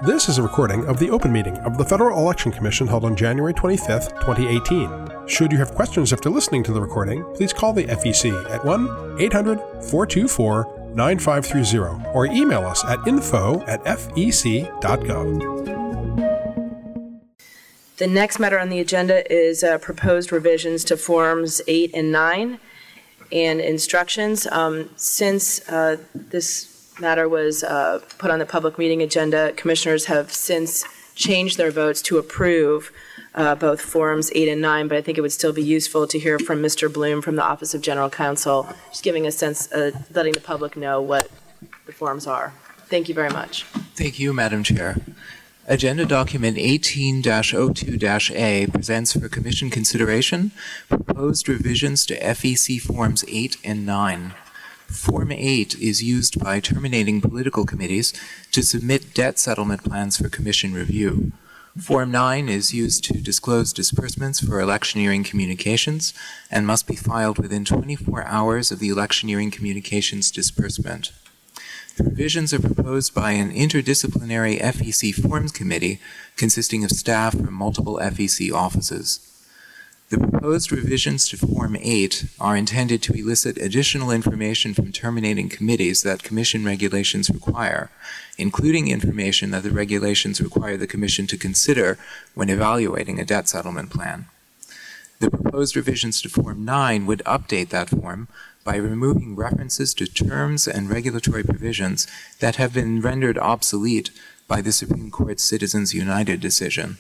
This is a recording of the open meeting of the Federal Election Commission held on January 25th, 2018. Should you have questions after listening to the recording, please call the FEC at 1-800-424-9530 or email us at info@fec.gov. The next matter on the agenda is proposed revisions to Forms 8 and 9 and instructions. Since this matter was put on the public meeting agenda, commissioners have since changed their votes to approve both Forms 8 and 9, but I think it would still be useful to hear from Mr. Bloom from the Office of General Counsel, just giving a sense, letting the public know what the forms are. Thank you very much. Thank you, Madam Chair. Agenda document 18-02-A presents for Commission consideration proposed revisions to FEC Forms 8 and 9. Form 8 is used by terminating political committees to submit debt settlement plans for Commission review. Form 9 is used to disclose disbursements for electioneering communications and must be filed within 24 hours of the electioneering communications disbursement. The revisions are proposed by an interdisciplinary FEC Forms Committee consisting of staff from multiple FEC offices. The proposed revisions to Form 8 are intended to elicit additional information from terminating committees that Commission regulations require, including information that the regulations require the Commission to consider when evaluating a debt settlement plan. The proposed revisions to Form 9 would update that form by removing references to terms and regulatory provisions that have been rendered obsolete by the Supreme Court's Citizens United decision.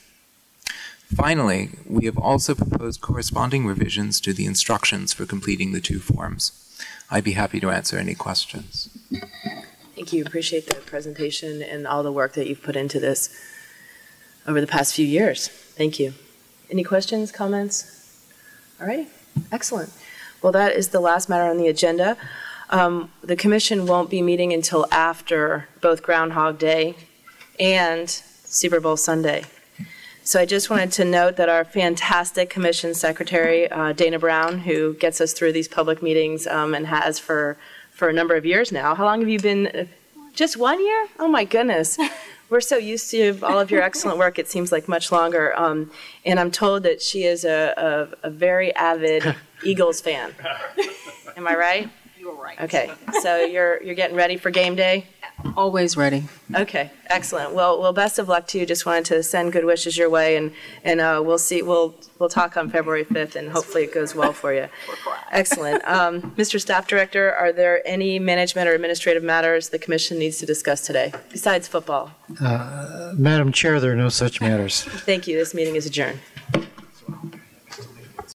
Finally, we have also proposed corresponding revisions to the instructions for completing the two forms. I'd be happy to answer any questions. Thank you. Appreciate the presentation and all the work that you've put into this over the past few years. Thank you. Any questions, comments? All right. Excellent. Well, that is the last matter on the agenda. The Commission won't be meeting until after both Groundhog Day and Super Bowl Sunday. So I just wanted to note that our fantastic Commission Secretary, Dana Brown, who gets us through these public meetings and has for a number of years now. How long have you been? Just 1 year? Oh, my goodness. We're so used to all of your excellent work, it seems like much longer. And I'm told that she is a very avid Eagles fan. Am I right? You're right. Okay. So you're getting ready for game day? Always ready. Okay, excellent. Well, best of luck to you. Just wanted to send good wishes your way, and we'll see. We'll talk on February 5th, and hopefully it goes well for you. Excellent. Mr. Staff Director, are there any management or administrative matters the Commission needs to discuss today besides football? Madam Chair, there are no such matters. Thank you. This meeting is adjourned.